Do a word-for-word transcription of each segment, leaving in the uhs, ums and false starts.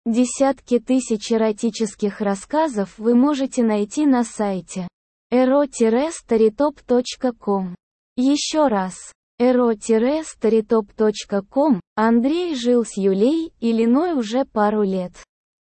Десятки тысяч эротических рассказов вы можете найти на сайте эро старитоп точка ком. Еще раз. эро старитоп точка ком. Андрей жил с Юлей Ильиной уже пару лет.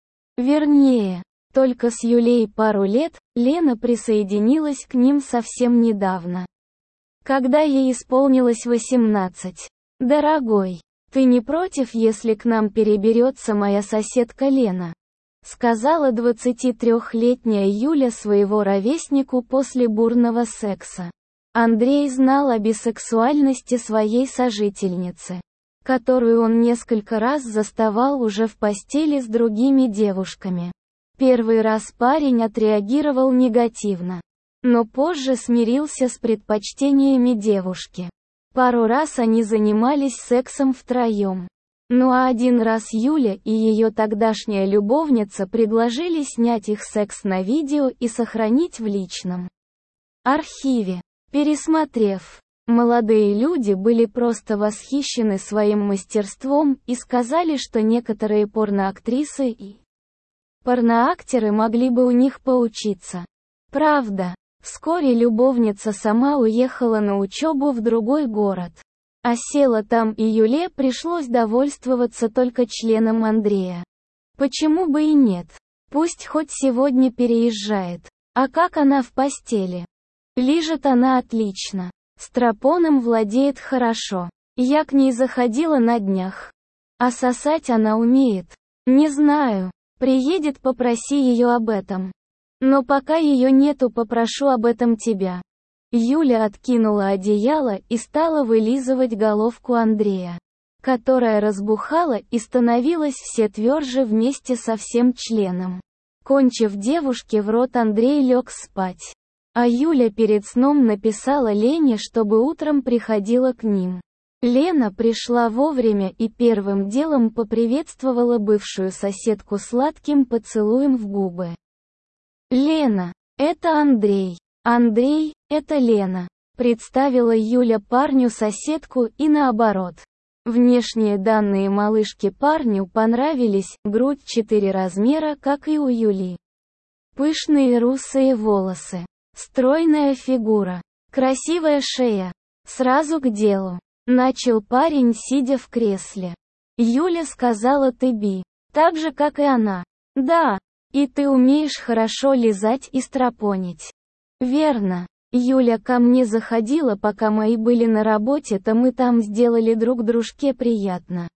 Вернее, только с Юлей пару лет, Лена присоединилась к ним совсем недавно. Когда ей исполнилось восемнадцать. «Дорогой, ты не против, если к нам переберется моя соседка Лена?» — сказала двадцатитрёхлетняя Юля своего ровеснику после бурного секса. Андрей знал о бисексуальности своей сожительницы, которую он несколько раз заставал уже в постели с другими девушками. Первый раз парень отреагировал негативно, но позже смирился с предпочтениями девушки. Пару раз они занимались сексом втроем. Ну а один раз Юля и ее тогдашняя любовница предложили снять их секс на видео и сохранить в личном архиве. Пересмотрев, молодые люди были просто восхищены своим мастерством и сказали, что некоторые порноактрисы и порноактеры могли бы у них поучиться. Правда, вскоре любовница сама уехала на учебу в другой город. А села там, и Юле пришлось довольствоваться только членом Андрея. Почему бы и нет? Пусть хоть сегодня переезжает. А как она в постели? Лижет она отлично. Стропоном владеет хорошо. Я к ней заходила на днях. А сосать она умеет. Не знаю. Приедет, попроси ее об этом. Но пока ее нету, попрошу об этом тебя. Юля откинула одеяло и стала вылизывать головку Андрея, которая разбухала и становилась все тверже вместе со всем членом. Кончив девушке в рот, Андрей лег спать. А Юля перед сном написала Лене, чтобы утром приходила к ним. Лена пришла вовремя и первым делом поприветствовала бывшую соседку сладким поцелуем в губы. «Лена, это Андрей. Андрей, это Лена», — представила Юля парню соседку и наоборот. Внешние данные малышки парню понравились: грудь четыре размера, как и у Юли. Пышные русые волосы. Стройная фигура. Красивая шея. Сразу к делу. Начал парень, сидя в кресле. Юля сказала: «Ты би. Так же, как и она». «Да. И ты умеешь хорошо лизать и стропонить». «Верно. Юля ко мне заходила, пока мои были на работе, то мы там сделали друг дружке приятно».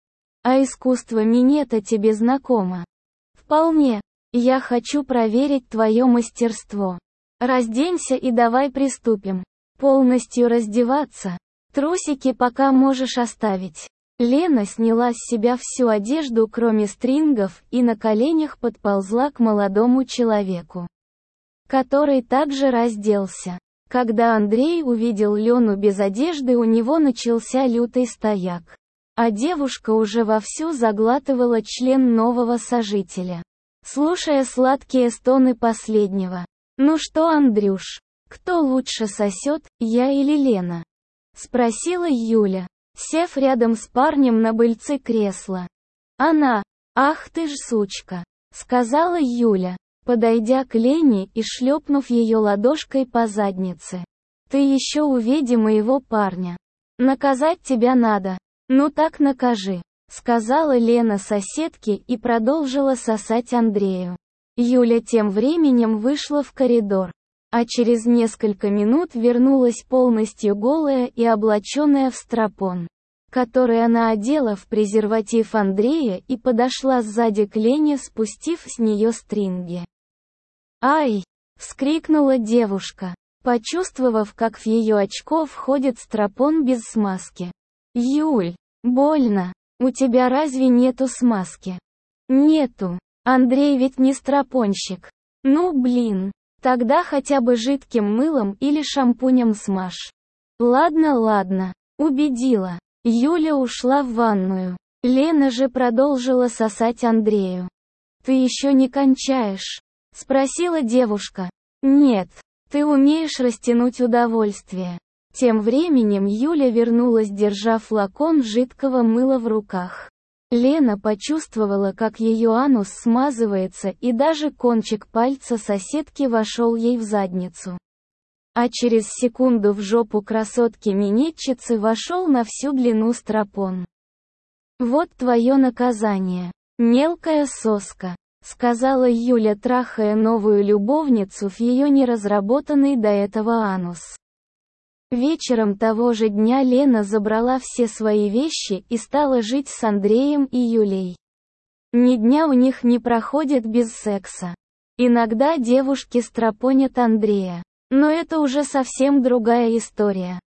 «А искусство минета тебе знакомо?» «Вполне. Я хочу проверить твое мастерство. Разденься и давай приступим. Полностью раздеваться. Трусики пока можешь оставить». Лена сняла с себя всю одежду, кроме стрингов, и на коленях подползла к молодому человеку, который также разделся. Когда Андрей увидел Лену без одежды, у него начался лютый стояк. А девушка уже вовсю заглатывала член нового сожителя, слушая сладкие стоны последнего. «Ну что, Андрюш, кто лучше сосет, я или Лена?» — спросила Юля, сев рядом с парнем на быльце кресла. «Она. Ах ты ж сучка», — сказала Юля, подойдя к Лене и шлепнув ее ладошкой по заднице. «Ты еще уведи моего парня. Наказать тебя надо. Ну так накажи», — сказала Лена соседке и продолжила сосать Андрею. Юля тем временем вышла в коридор, а через несколько минут вернулась полностью голая и облаченная в стропон, который она одела в презерватив Андрея, и подошла сзади к Лене, спустив с нее стринги. «Ай!» — вскрикнула девушка, почувствовав, как в ее очко входит стропон без смазки. «Юль, больно. У тебя разве нету смазки?» «Нету. Андрей ведь не стропонщик». «Ну блин. Тогда хотя бы жидким мылом или шампунем смажь». «Ладно, ладно». Убедила. Юля ушла в ванную. Лена же продолжила сосать Андрею. «Ты еще не кончаешь?» — спросила девушка. «Нет. Ты умеешь растянуть удовольствие». Тем временем Юля вернулась, держа флакон жидкого мыла в руках. Лена почувствовала, как ее анус смазывается, и даже кончик пальца соседки вошел ей в задницу. А через секунду в жопу красотки-минетчицы вошел на всю длину стропон. «Вот твое наказание, мелкая соска», — сказала Юля, трахая новую любовницу в ее неразработанный до этого анус. Вечером того же дня Лена забрала все свои вещи и стала жить с Андреем и Юлей. Ни дня у них не проходит без секса. Иногда девушки стропонят Андрея. Но это уже совсем другая история.